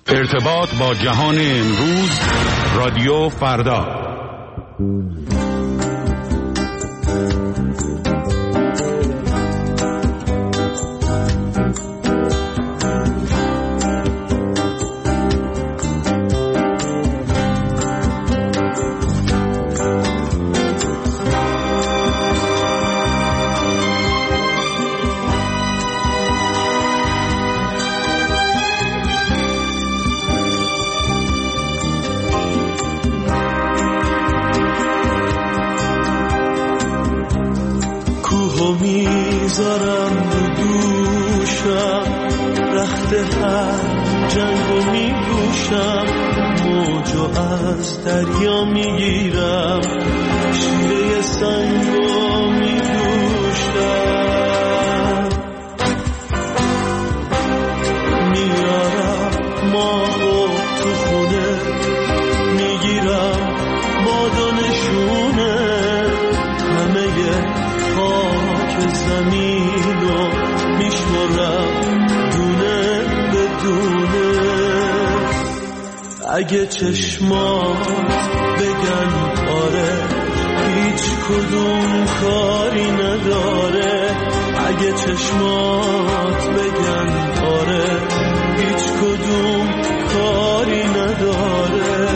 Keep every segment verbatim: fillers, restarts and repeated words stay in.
ارتباط با جهان امروز، رادیو فردا. میذارم رو دوشم، رخت هر جنگو میپوشم، موجو از دریا میگیرم، شیره سنگو میدوشم، میارم ماهو تو خونه، میگیرم باد و نشونه، همه خاک زمینو میشمرم دونه به دونه. اگه چشمات بگن آره، هیچ کدوم کاری نداره. اگه چشمات بگن آره، هیچ کدوم کاری نداره.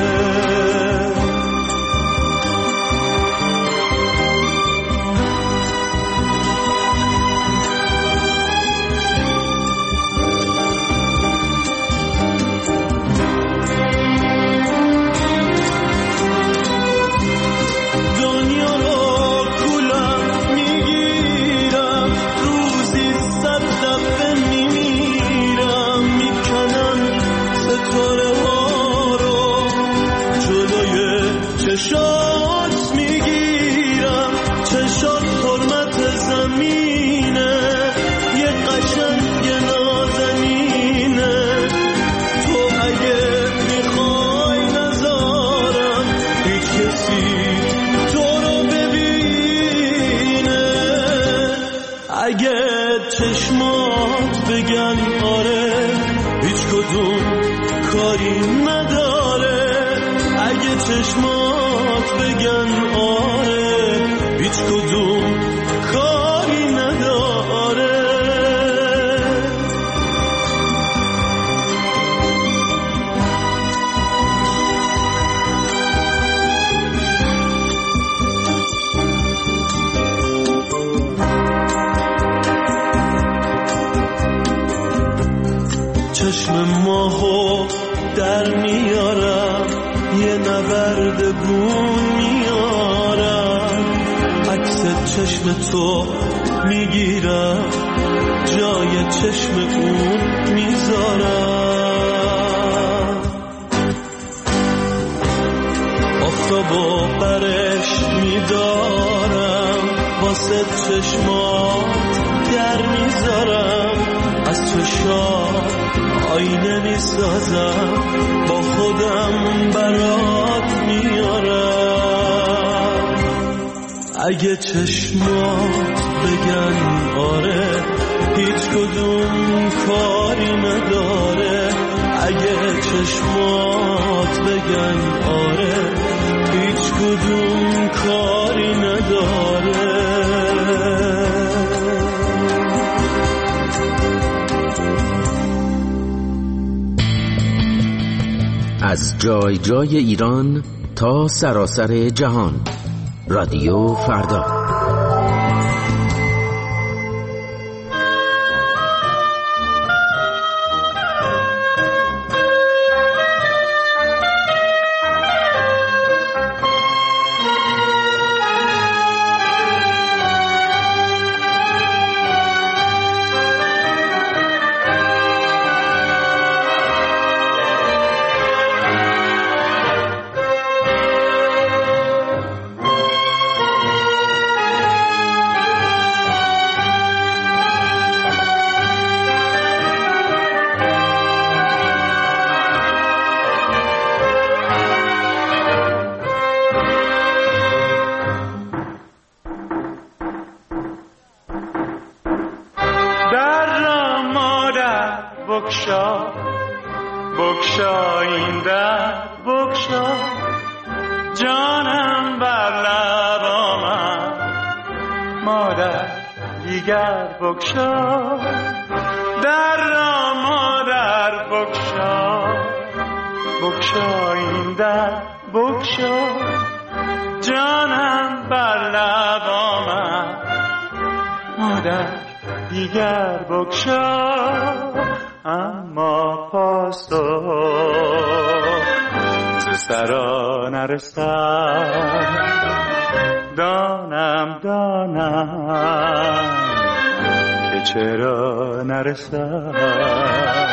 چشات میگیرم، چشات حرمت زمینه، یه قشنگ نازنینه. تو اگه میخوای نذارم هیچ کسی تو رو ببینه. اگه چشمات بگن آره، هیچ کدوم کاری نداره. اگه چشمات بگن آره، هیچ کدوم کاری نداره. چشم ماهو در میارم، یه نورد بون میارم، عکس چشم تو میگیرم، جای چشم اون میذارم. آفتابو برش میدارم، واسه چشمات در میذارم، از چشات آینه میسازم، با خودم برات میارم. اگه چشمات بگن آره، هیچ کدوم کاری نداره. اگه چشمات بگن آره، هیچ کدوم کاری نداره. از جای جای ایران تا سراسر جهان، رادیو فردا. بگشا این در بگشا جانم بر لب آمد مادر دیگر بگشا در را مادر بگشا بگشا این در بگشا جانم بر لب آمد مادر دیگر بگشا اما پاسخ ز سرا نرسد دانم دانم که چرا نرسد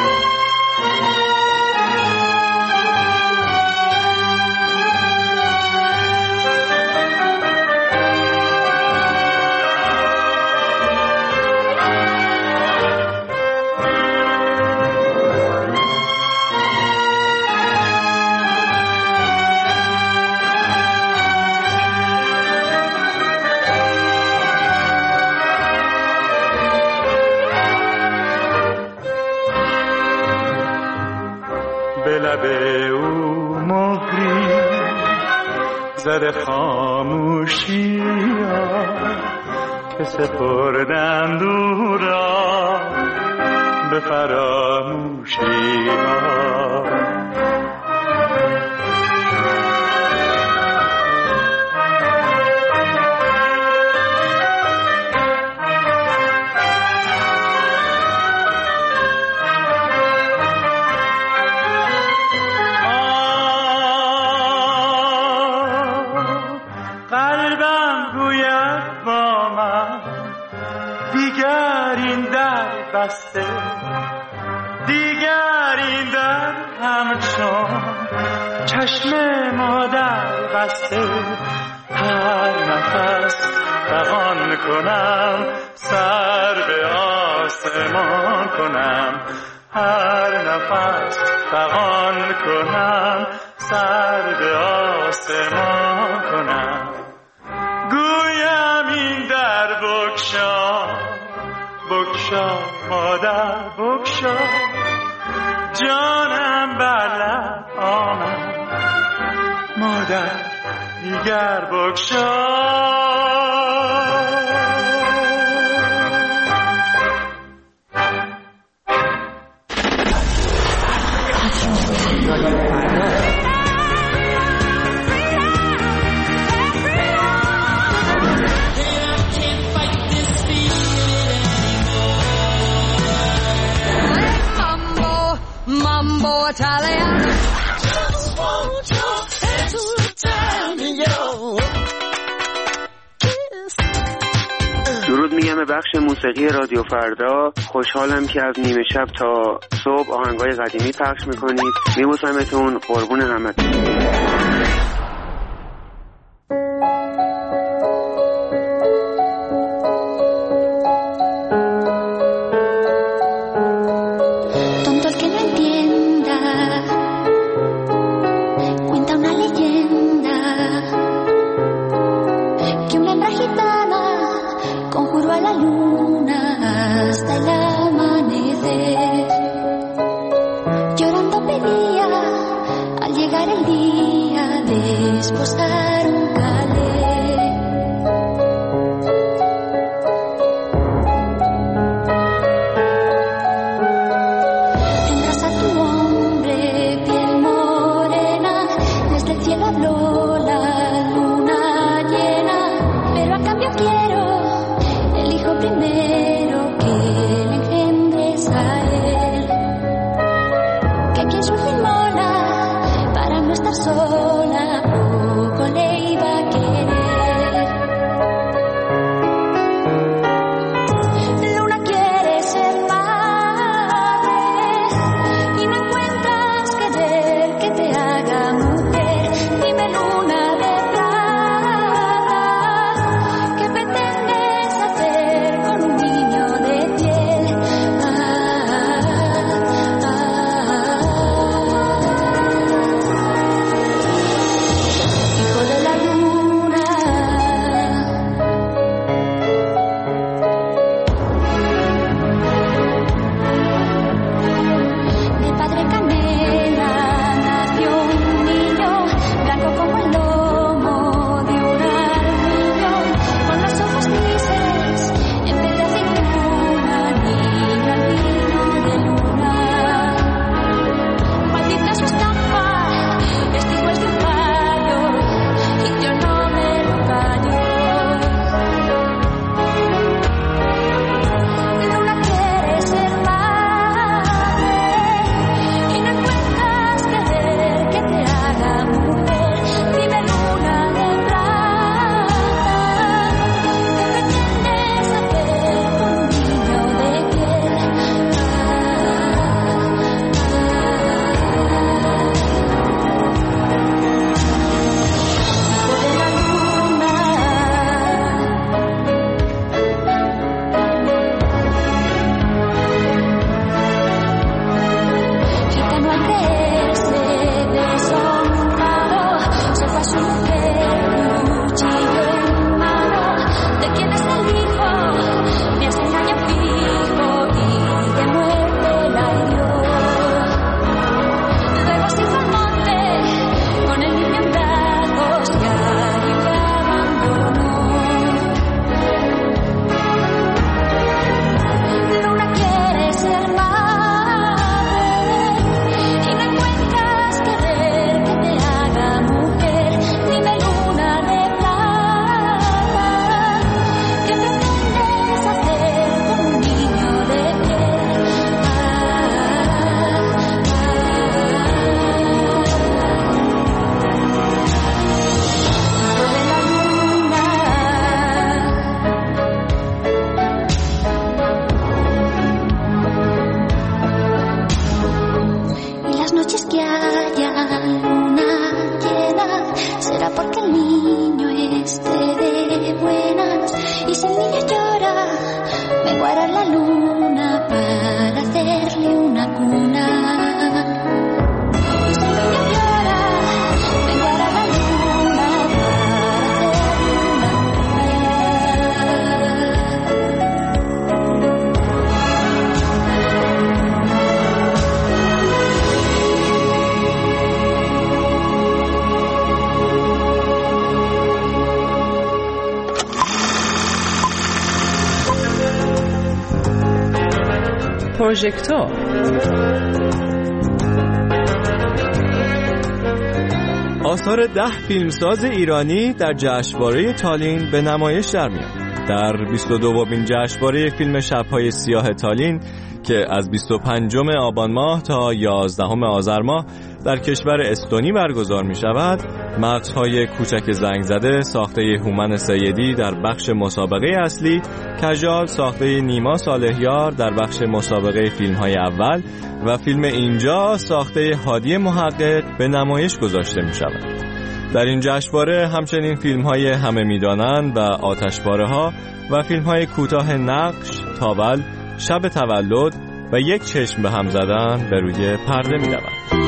به او مهری زده خاموشی ها که سپردن دورا به فراموشی ها بسته دیگر این در همچون چشم مادر بسته هر نفس فغان کنم سر به آسمان کنم هر نفس فغان کنم سر به آسمان کنم گویم این در بگشا بگشا مادر بگشا جانم بر لب آمد مادر دیگر بگشا درود میگم به بخش موسیقی رادیو فردا. خوشحالم که از نیمه شب تا صبح آهنگای قدیمی پخش میکنید. میبوسمتون، قربون همتون. پروژکتور. آثار ده فیلمساز ایرانی در جشنواره تالین به نمایش در میاد. در بیست و دومین جشنواره فیلم شب‌های سیاه تالین که از بیست و پنجم آبان ماه تا یازدهم آذر ماه در کشور استونی برگزار می شود، مغزهای کوچک زنگ زده ساخته هومن سیدی در بخش مسابقه اصلی، کژال ساخته نیما صالحیار در بخش مسابقه فیلم‌های اول و فیلم اینجا ساخته هادی محقق به نمایش گذاشته می شود. در این جشنواره همچنین فیلم‌های همه می‌دانند و آتشباره‌ها و فیلم‌های کوتاه نقش، تاول، شب تولد و یک چشم به هم زدن به روی پرده می‌روند.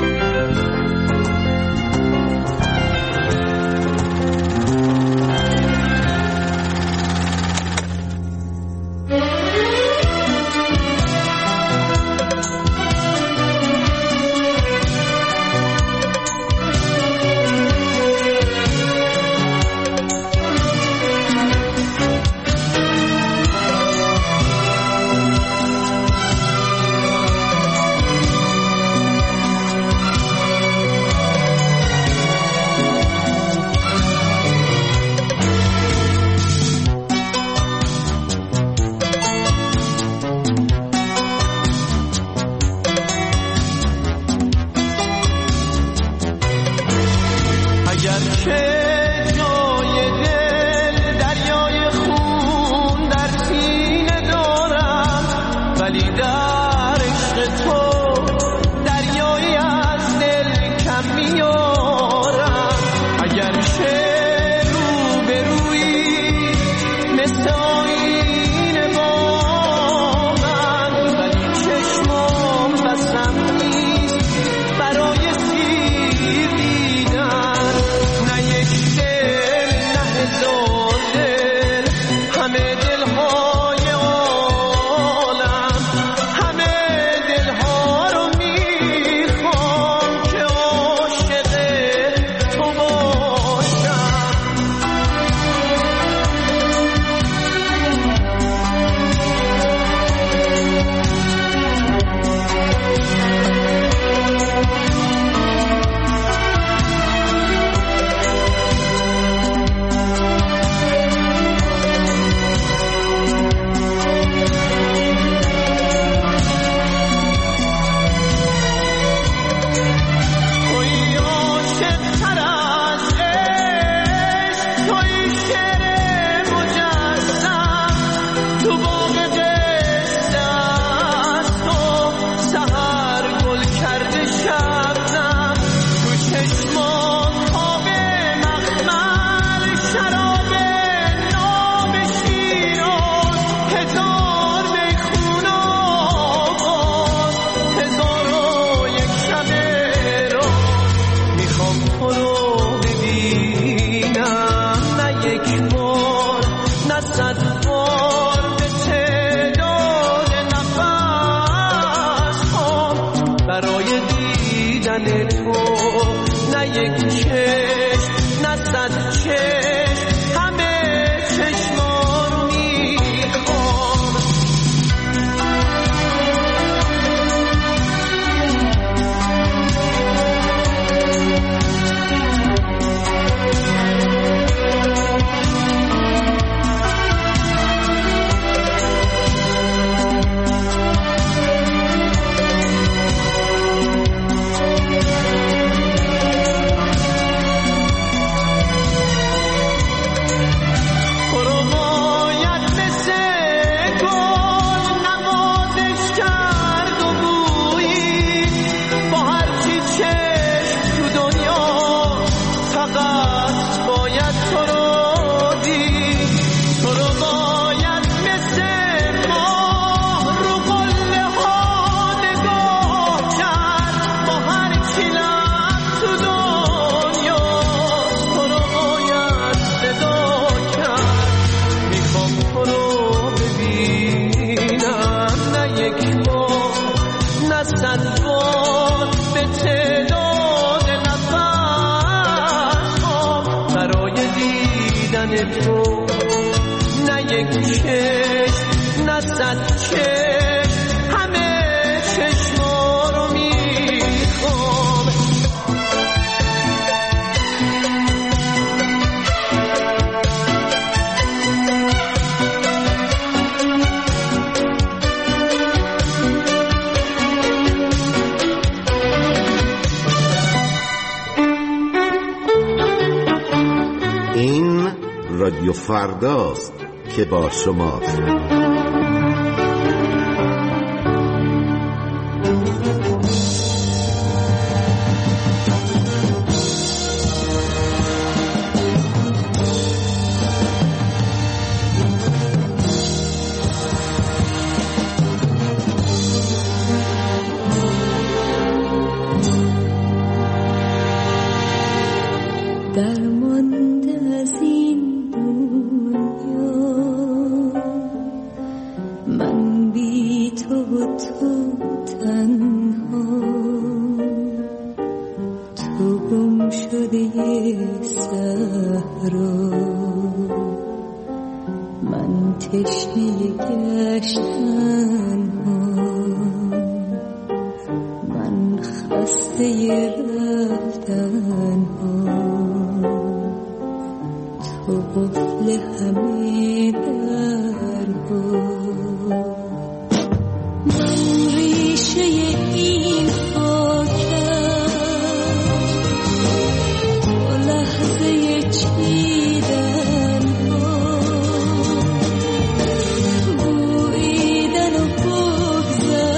دیدن تو، نه یک چشم نه صد چشم، همه چشما رو میخوام. تو نه یک چشم نه صد چشم، همه چشما رو میخوام. این رادیو فرداست که با شماست.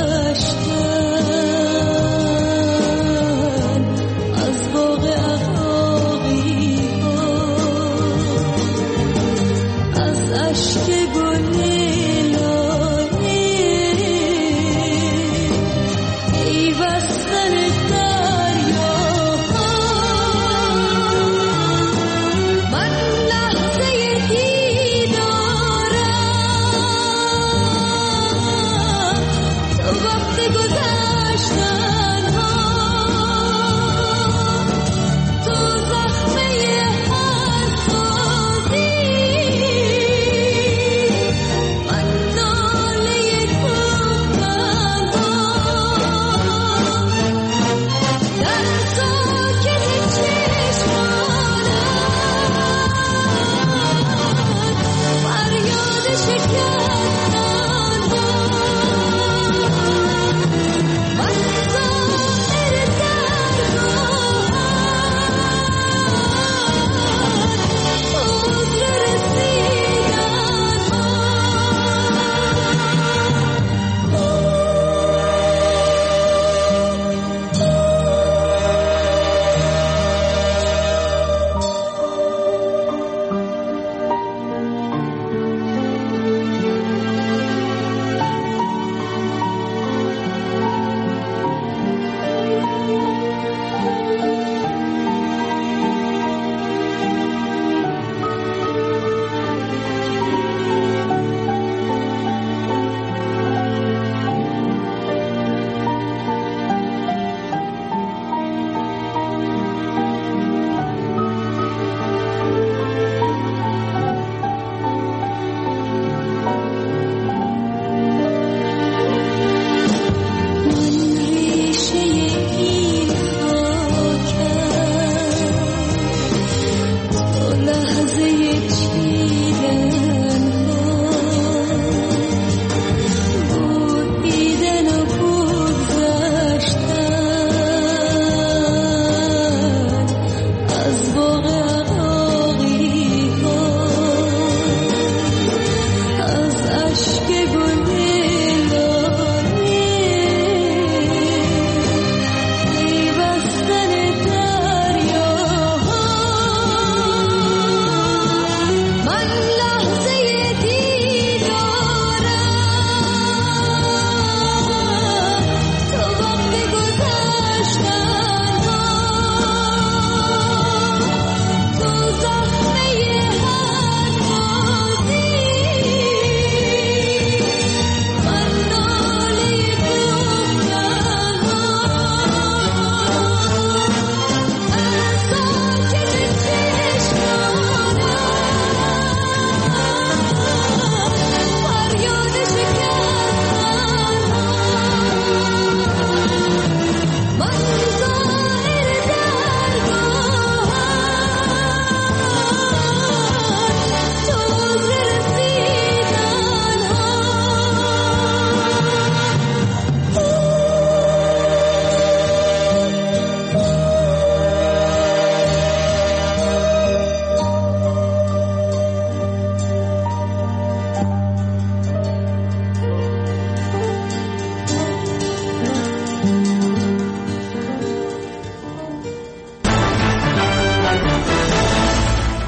از باغ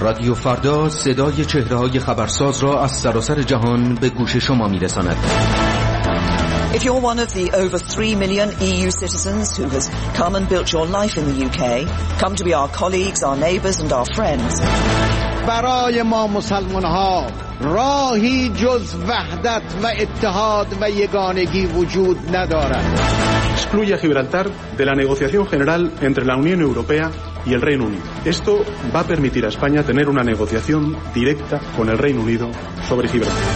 رادیو فردا صدای چهره‌های خبرساز را از سراسر جهان به گوش شما می‌رساند. If you're one of the over three million E U citizens who has come and built your life in the U K, come to be our colleagues, our neighbours and our friends. برای ما مسلمان‌ها راهی جز وحدت و اتحاد و یگانگی وجود ندارد. Excluye a Gibraltar de la negociación general entre la Unión Europea y el Reino Unido. Esto va a permitir a España tener una negociación directa con el Reino Unido sobre Gibraltar.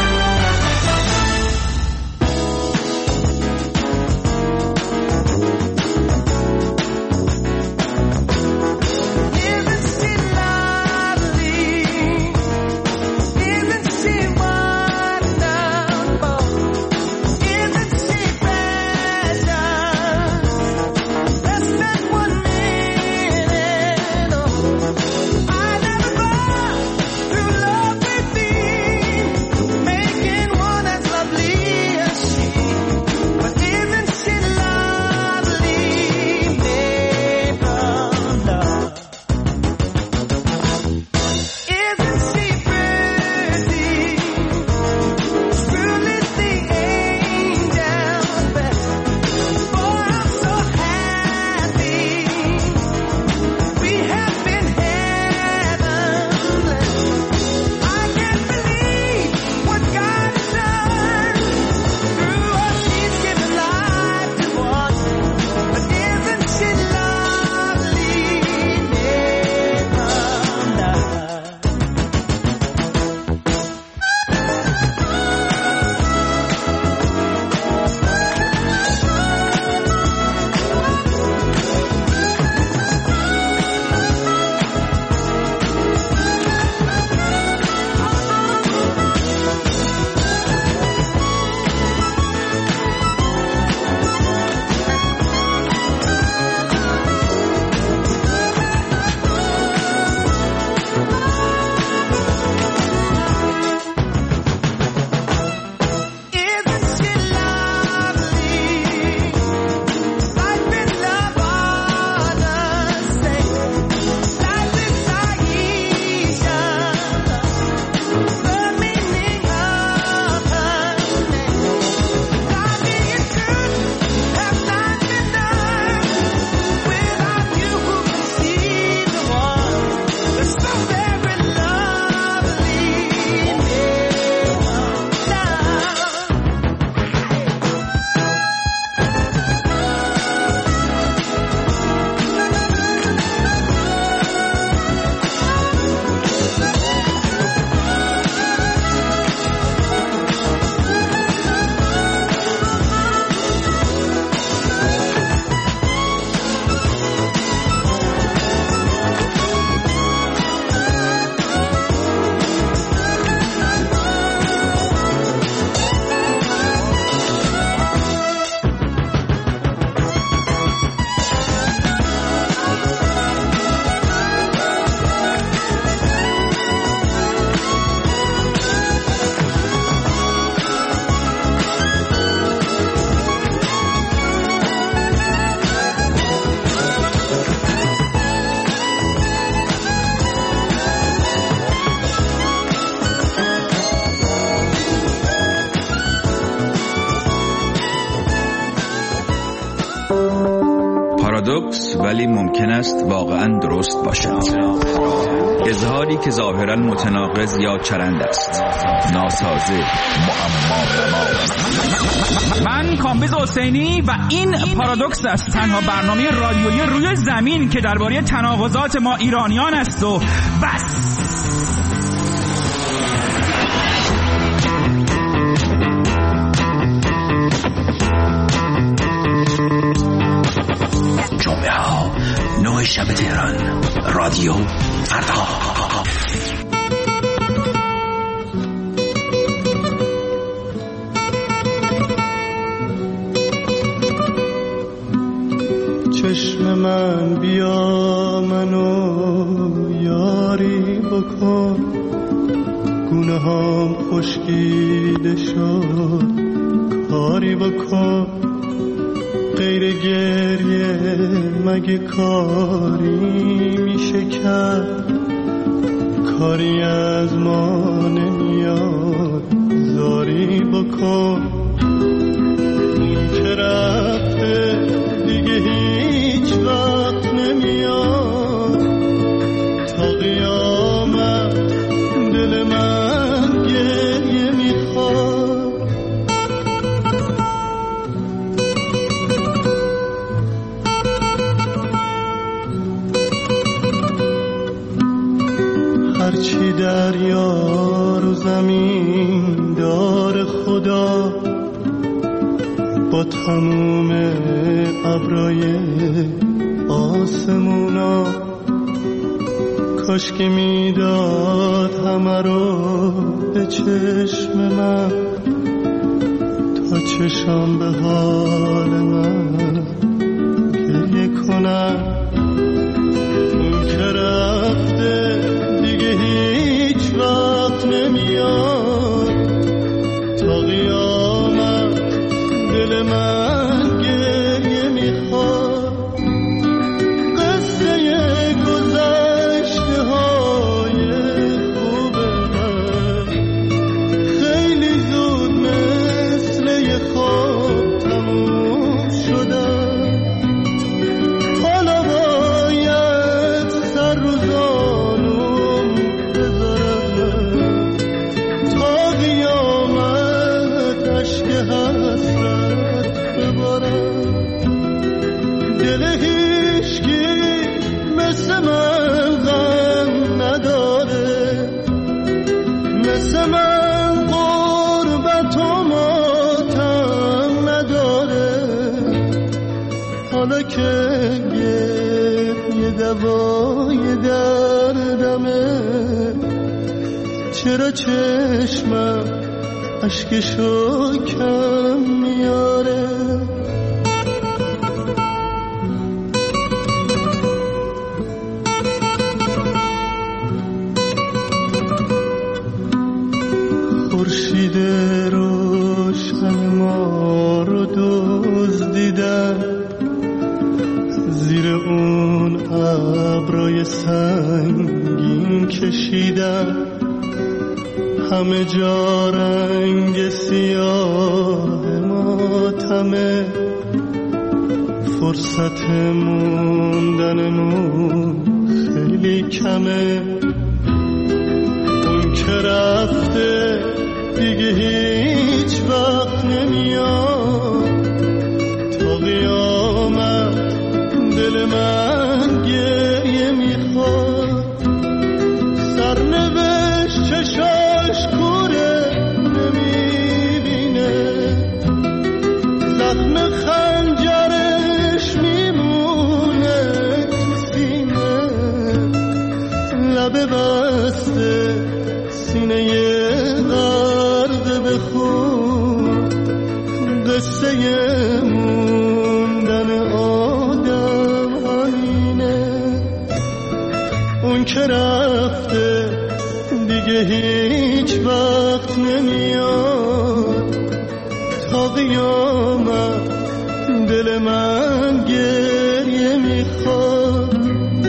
پارادوکس ولی ممکن است واقعا درست باشد. اظهاری که ظاهرا متناقض یا چرند است، ناسازه، معما. من کامبیز حسینی و این پارادوکس است، تنها برنامه رادیویی روی زمین که درباره تناقضات ما ایرانیان است و بس. جمعه ها نه شب تهران، رادیو فردا. چشم من بیا منو یاری بکن، گونه هم خشکیده شد کاری بکن، غیر گریه مگه کاری میشه کرد، کاری از ما نمیاد زاری بکن اون که رفته دیگه هیچ وقت نمیاد تا قیامت دل من گریه میخواد هرچی دریا رو زمین دار خدا با تموم ابرای آسمونا کاش که میداد همه رو به چشم من تا چشم به حال من گریه کنم اون که رفته دیگه هیچ وقت نمیاد تا قیامت دل من گریه میخواد قصه گذشته های خوب من خیلی زود مثل یه خواب تموم شدن حالا باید سر رو زانوم بذارم تا قیامت عشق حسرت ببارم دل هیچکی مثل من غم نداره مثل من غربت و ماتم نداره حالا که یه دوای دردمه چرا چشمم عشقشو کم میاره خورشید روشن ما رو دزدیدن زیر اون ابرای سنگین کشیدن همه جا رنگ سیاه ماتمه فرصت موندنمون خیلی کمه اون که رفته دیگه هیچ وقت نمیاد تا قیامت دل من گریه میخواد سرنوشت چشاش کوره نمیبینه زخم خنجرش میمونه تو سینه لب بسته سینه غرق به خون قصه موندن آدم همینه اون که رفته دیگه هیچ وقت نمیاد تا قیامت دل من گریه میخواد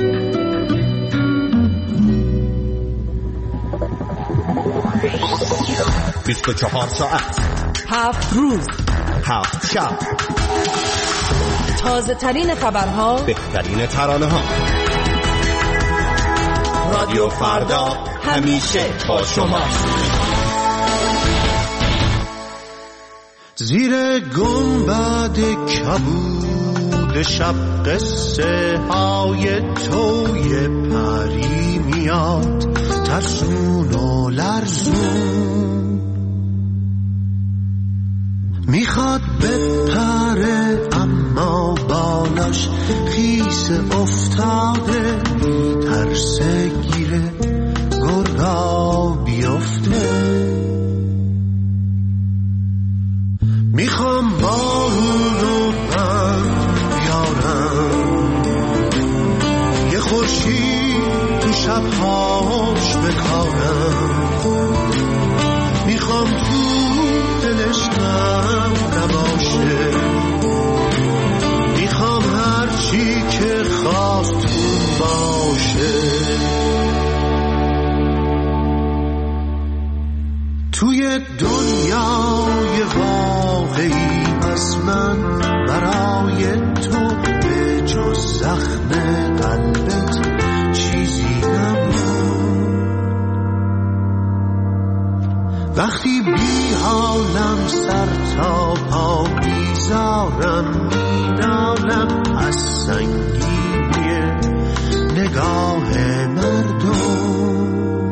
بیست و چهار ساعت هفت روز هفت شب تازه ترین خبرها بهترین ترانه ها رادیو فردا همیشه با شما زیر گنبد کبود شب قصه های توی پری میاد ترسون و لرزون میخواد بپره اما بالاش خیس افتاده ترسه گیره گرگا بیفته میخوام بارون رو من بیارم یه خورشید تو شبهاش بکارم میخوام تو دلش غم نباشه میخوام هرچی که خواست اون باشه دنیای واقعی از من برای تو به جز زخم قلبت چیزی نمون. وقتی بی حالم سر تا پا بیزارم مینالم از سنگینی نگاه مردم.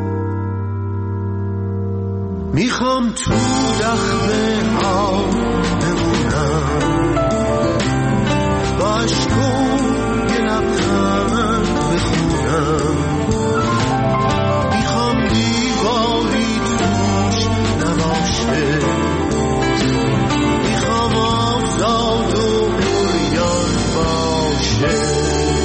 میخوام تو دخمه ها بمونم با عشقو یه لبخند بخونم. میخوام دیواری توش نباشه. میخوام آزاد و عریان باشه.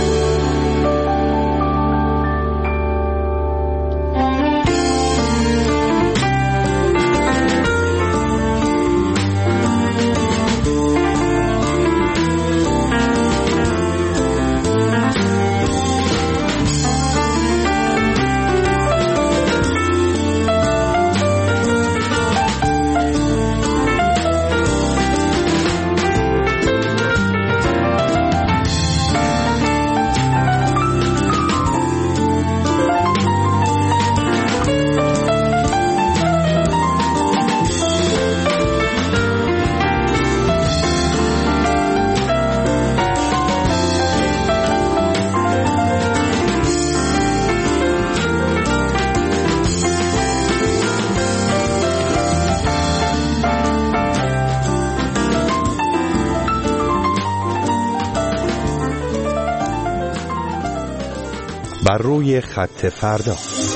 بر روی خط فردا.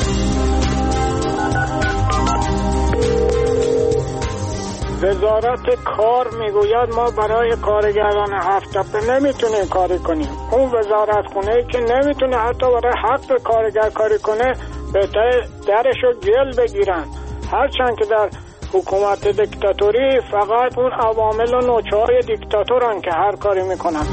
وزارت کار میگوید ما برای کارگران هفت تپه نمیتونیم کاری کنیم. اون وزارت خونه‌ای که نمیتونه حتی برای حق کارگر کاری کنه بهتره درشو گل بگیرن. هرچند که در حکومت دیکتاتوری فقط اون عوامل و نوچه‌های دیکتاتورن که هر کاری میکنن.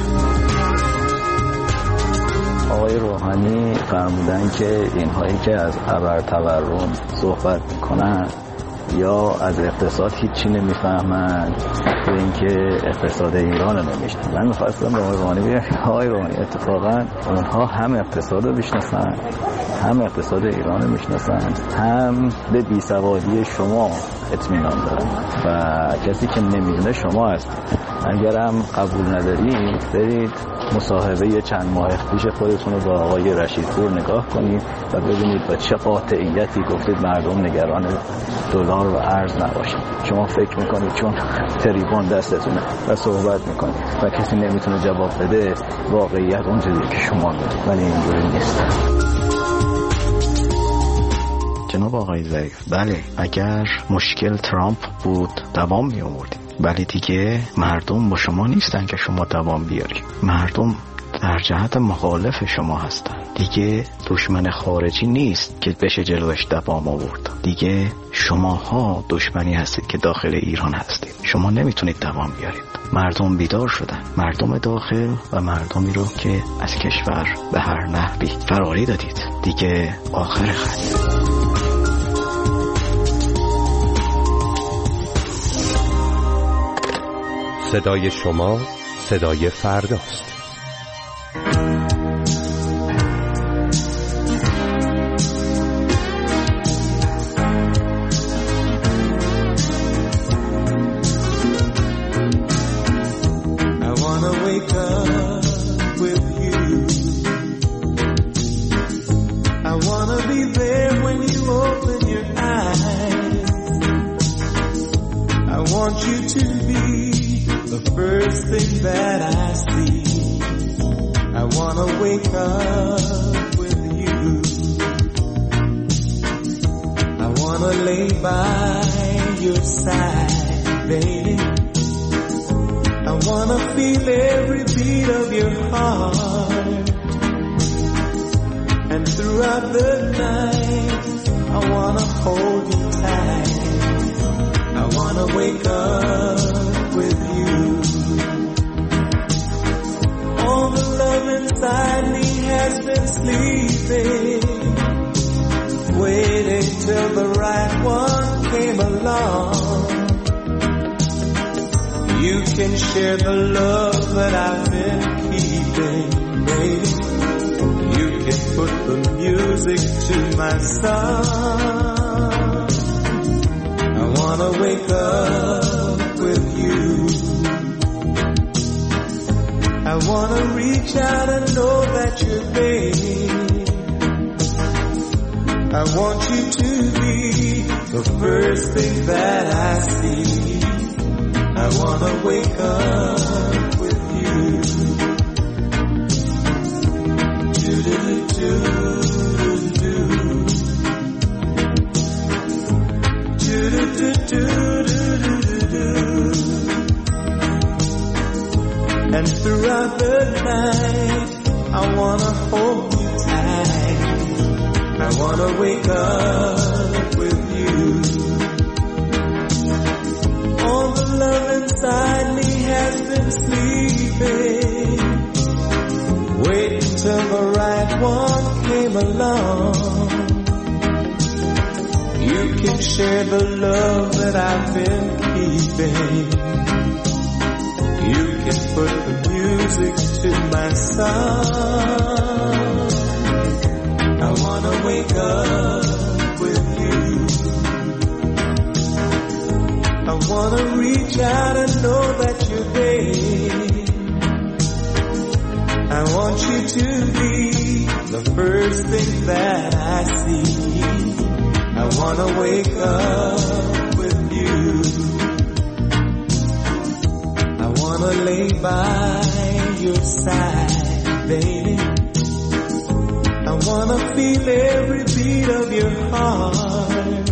آقای روحانی فرمودن که اینهایی که از ابر تورم صحبت میکنن یا از اقتصاد هیچی نمیفهمن و اینکه اقتصاد ایران رو نمیشنن. من میخواستم به آقای روحانی بگم آقای روحانی اتفاقا اونها هم اقتصاد رو میشناسن، هم اقتصاد ایران رو میشناسن، هم به بیسوادی شما اطمینان دارن و کسی که نمیدونه شما هست. اگرم قبول ندارید برید مصاحبه چند ماه پیش خودتون رو با آقای رشیدپور نگاه کنید و ببینید با چه قاطعیتی گفتید مردم نگران دلار و ارز نباشید. شما فکر میکنید چون تریبون دستتونه و صحبت میکنید و کسی نمیتونه جواب بده. واقعیت اونجوریه که شما میگید ولی اینجوری نیست. جناب آقای ظریف، بله اگر مشکل ترامپ بود دوام می آوردیم، ولی دیگه مردم با شما نیستن که شما دوام بیارید. مردم در جهت مخالف شما هستن. دیگه دشمن خارجی نیست که بشه جلوش دوام آورد. دیگه شماها دشمنی هستید که داخل ایران هستید. شما نمیتونید دوام بیارید. مردم بیدار شدن، مردم داخل و مردمی رو که از کشور به هر نحوی فراری دادید. دیگه آخر خط. صدای شما صدای فرداست. Waiting till the right one came along. share the love that I've been keeping, baby. You can put the music to my song. I wanna wake up with you. I wanna reach out and know that you're there. I want you to be the first thing that I see. I wanna wake up with you. Do-do-do-do-do. Do-do-do-do-do-do-do. And throughout the night, I wanna hold you tight. I wanna wake up with you. All the love inside me has been sleeping, waiting till the right one came along. You can share the love that I've been keeping. You can put the music to my song. I wanna wake up with you. I wanna reach out and know that you're there. I want you to be the first thing that I see. I wanna wake up with you. I wanna lay by your side, baby. I wanna feel every beat of your heart.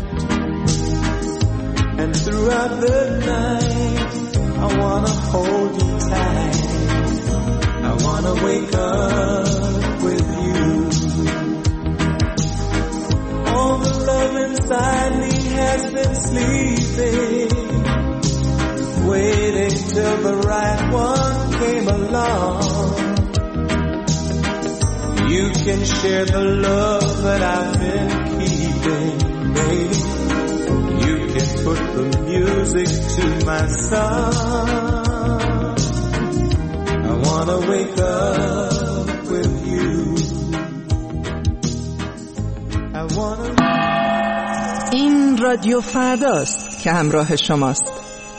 And throughout the night, I wanna hold you tight. I wanna wake up with you. All the love inside me has been sleeping, waiting till the right one came along. You can share the love that I've been keeping, baby. You can put the music to my song. I wanna wake up with you. I wanna... این رادیو فرداست که همراه شماست.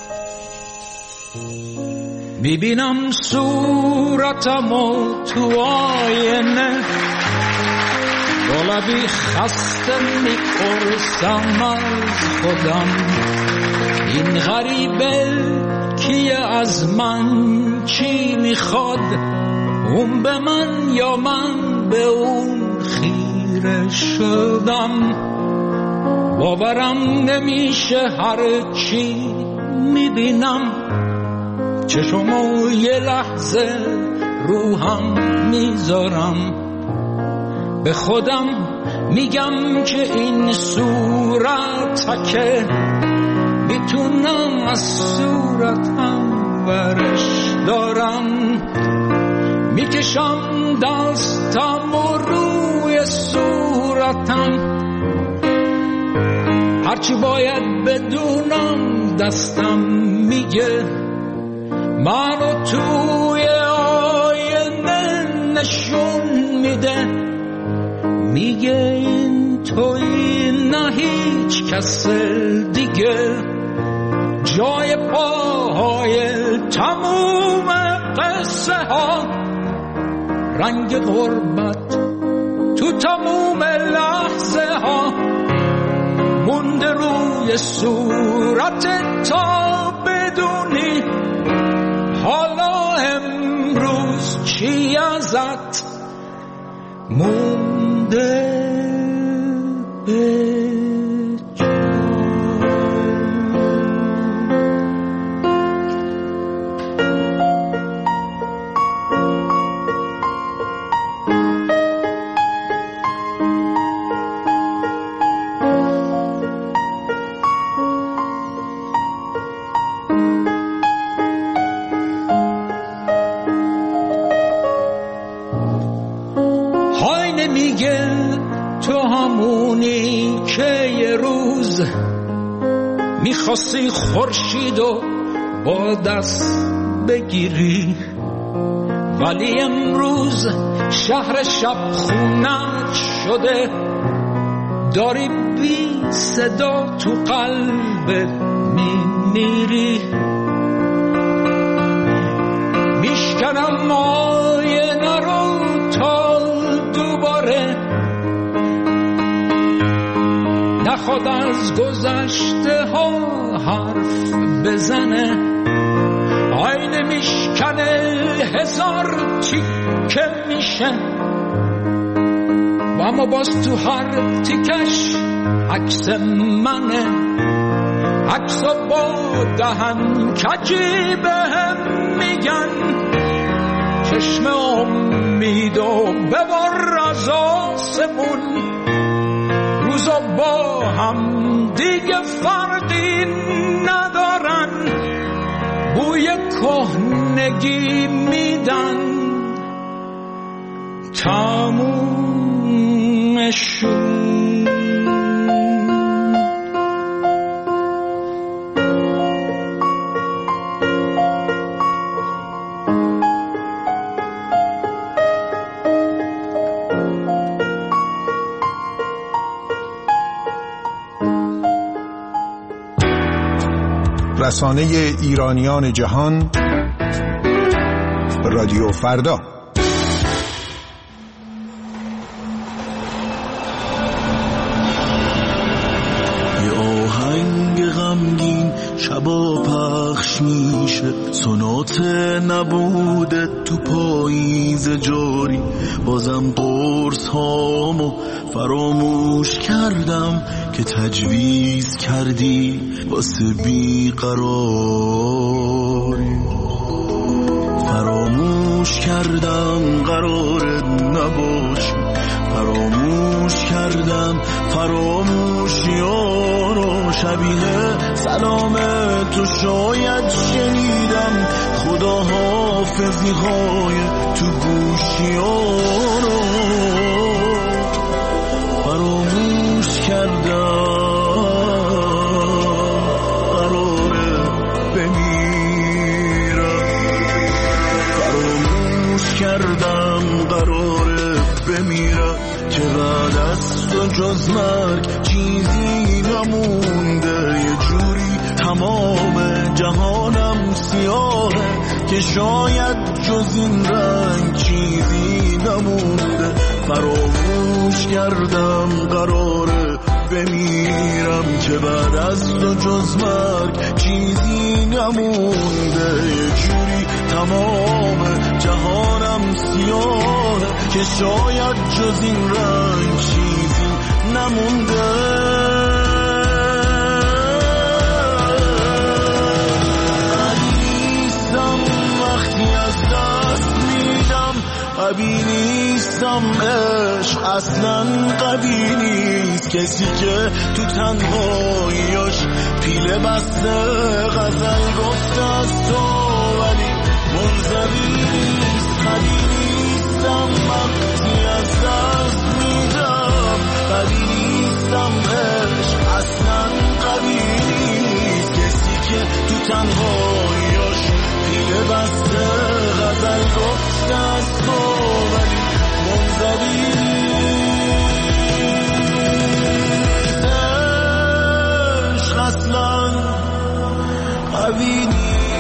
میبینم صورتمو تو آینه، با لبی خسته میپرسم از خودم، این غریبه کیه، از من چی میخواد، اون به من یا من به اون خیره شدم. باورم نمیشه هر چی میبینم، چشمو یه لحظه روحم میذارم، به خودم میگم که این صورت که میتونم از صورتم ورش دارم، میکشم دستم و روی صورتم، هرچی باید بدونم دستم میگه، منو توی آینه نشون میده، میگه این توی نه هیچ کس دیگه، جای پاهای تموم قصه ها، رنگ غربت تو تموم لحظه ها، مونده روی صورت تا بدونی حالا امروز چی ازت مونده به میخواستی خورشید و با دست بگیری، ولی امروز شهر شب خونت شده، داری بی صدا تو قلبت میمیری. میشکنم آینه رو تا دوباره نخواد از گذشته ها حرف بزنه، آینه میشکنه هزار تیکه میشه، و اما باز تو هر تیکش عکس منه، عکسا با دهن کجی بهم میگن چشم امیدو ببر از آسمون، روزا با هم دیگه فرقی ندارن، بوی کهنگی میدن تمومشون. رسانه ایرانیان جهان، رادیو فردا. یه آهنگ غمگین شبا پخش میشه، سونات نبوده تو پاییز جاری، بازم قرص هامو فراموش کردم که تجویز کردی واسه بیقراری. فراموش کردم قرار نباشی، فراموش کردم فراموشیارو، شبیه سلام تو شاید شنیدم خدا حافظی های تو گوشیارو. فراموش کردم قراره بمیرم، فراموش کردم قراره بمیرم که بعد از تو جز مرگ چیزی نمونده، یه جوری تمام جهانم سیاهه که شاید جز این رنگ چیزی نمونده. فراموش کردم قراره بمیرم که بعد از تو جز مرگ چیزی نمونده، یه جوری تمام جهانم سیاهه که شاید جز این رنگ چیزی نمونده. قوی نیستم، عشق اصلا قوی نیست، کسی که تو تنهاییاش پیله بسته غزل گفته از تو ولی منزوی نیست. قوی نیستم وقتی از دست میدم، قوی نیستم، عشق اصلا قوی نیست، کسی که تو تنهاییاش پیله بسته غزل گفته از تو ولی منزوی نیست. عشق اصلا قوی نیست.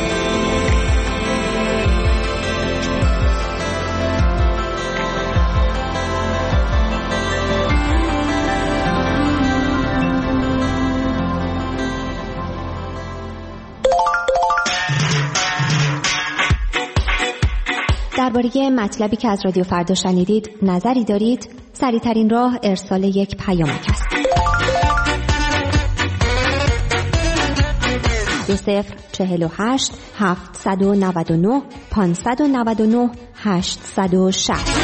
درباره مطلبی که از رادیو فردا شنیدید نظری دارید؟ سریع‌ترین راه ارسال یک پیامک است. دو صفر چهل و هشت هفتصد و نود و نه پانصد و نود و نه هشتصد و شصت.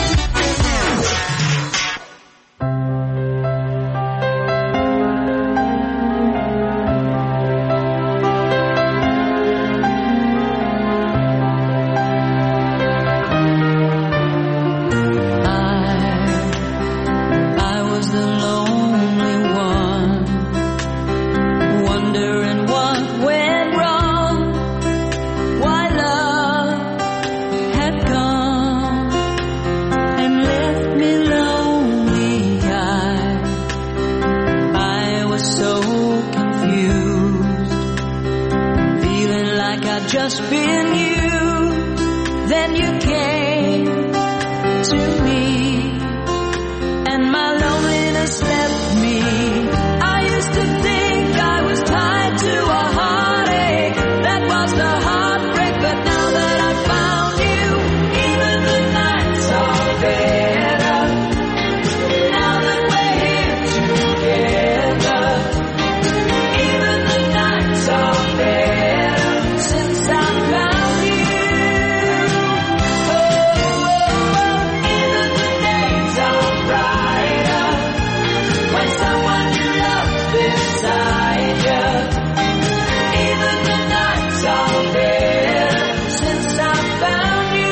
Wondering what went wrong, why love to me, and my loneliness left me. I used to think I was tied to a heartache that was the heartbreak, but now that I found you, even the nights are better. Now that we're here together, even the nights are better since I found you. Oh, oh, oh, even the days are brighter when someone you love beside you. Even the nights are better since I found you.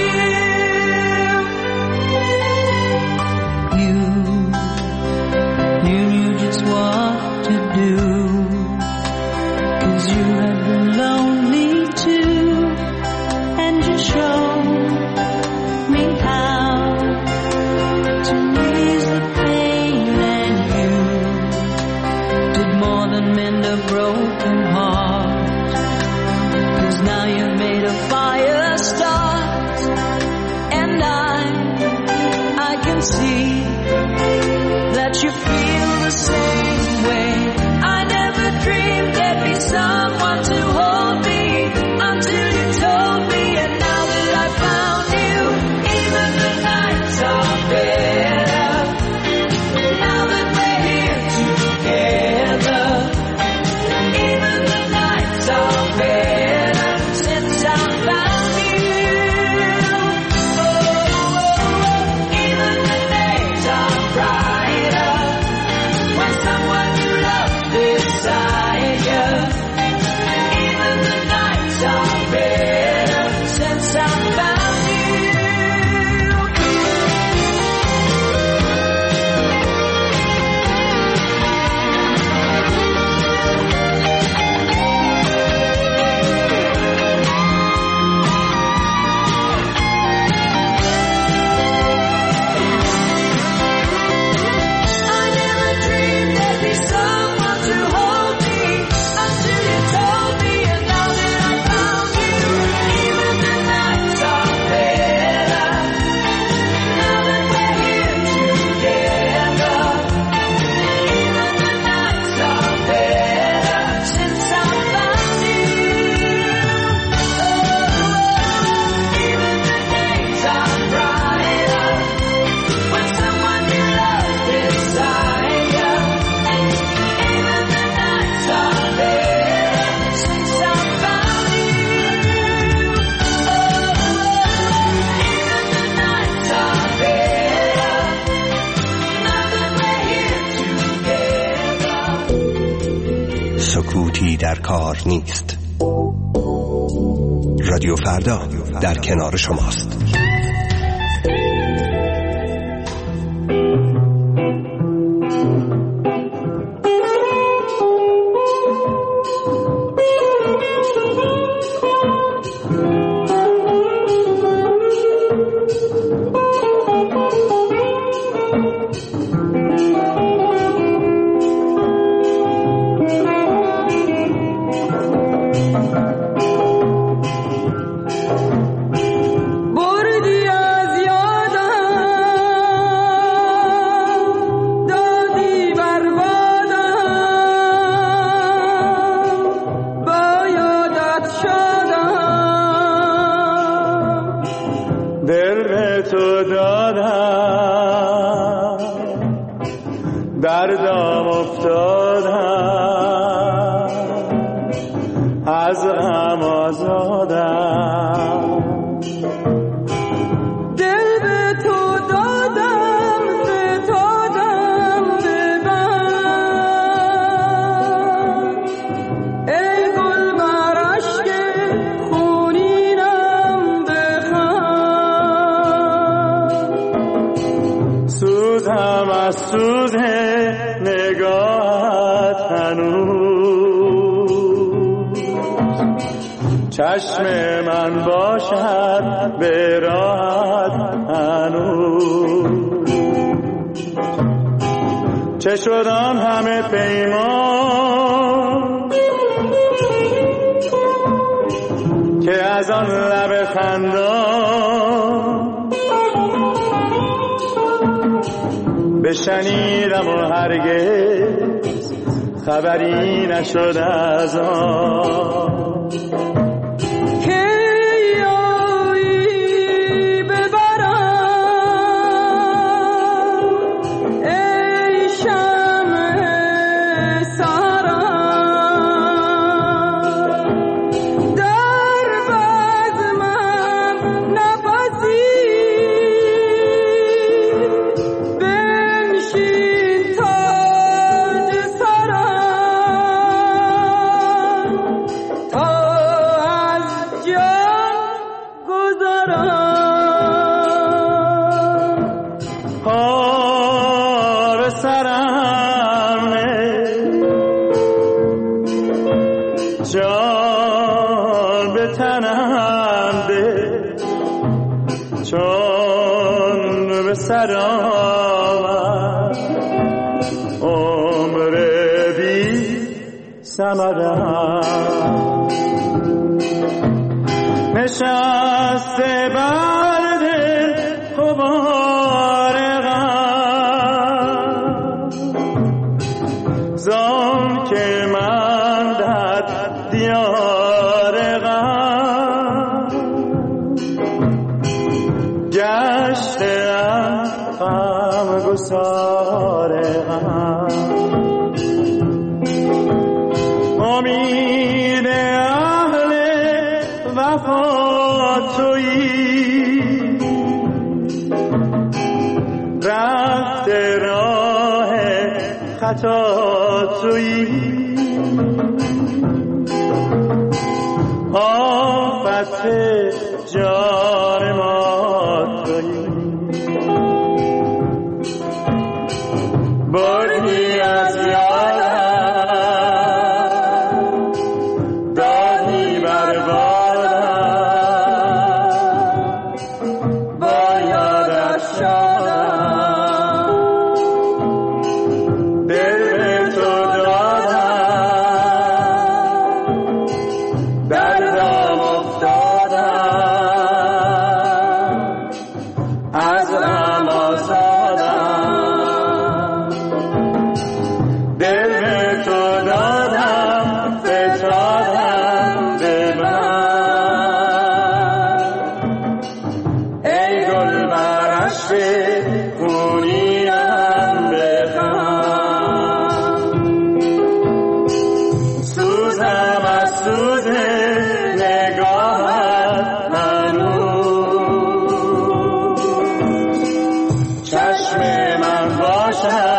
You, you knew just what to do, 'cause you have been lonely too, and you showed me how to ease the pain, and you did more than mend a broken heart, 'cause now you've made a fire start, and I, I can see that you feel the same way. I never dreamed there'd be someone to hold me until you told me, and now that I found you, even the nights are better. Now that we're here together, even the nights are better since I found you. Oh, oh, oh, even the days are brighter when someone you love beside you. Even the nights are better since I found you. I never dreamed there'd be someone to hold me until you told me, and now that I found you, even the nights are better. Now that we're here together, even the nights are better since I found you. Oh, even the days are brighter when someone you love beside you. Even the nights are better since I found you. Oh, even the nights are better now that we're here together. سکوتی در کار نیست. رادیو فردا در کنار شماست. بردی از یادم، دادی بربادم، با یادت شدم. دل به تو دادم، دردم افتادم، از غم آزادم. دل به تو دادم، به دادم ببند، ای گل بر اشک خونینم بخند. سوزم از سوز نگاهت هنوز، چشم من باشد به راحت هنوز. چه شد آن همه پیمان که از آن لب خندان بشنیدم و هرگز خبری نشد از آن که یایی ببرم ای شمع سرم در بزمم نفسی بنشین تاج سرم تا از جان گذرم پا به سرم نه جان به تنم ده چون به سر آمد عمر بی ثمرم نشسته بر دل غبار غم زان که من در دیار غم گشتم غم گسار غم امید اهل وفا تویی رفت راه خطا تویی آفت جان ما تویی بردی از یادم دادی بربادم با یادت شادم دل به تو دادم دردم افتادم از غم آزادم دل به تو دادم فتادم به من ای گل برش خونیم بخم سوزم از سوز نگاهت هنوز چشم من باشد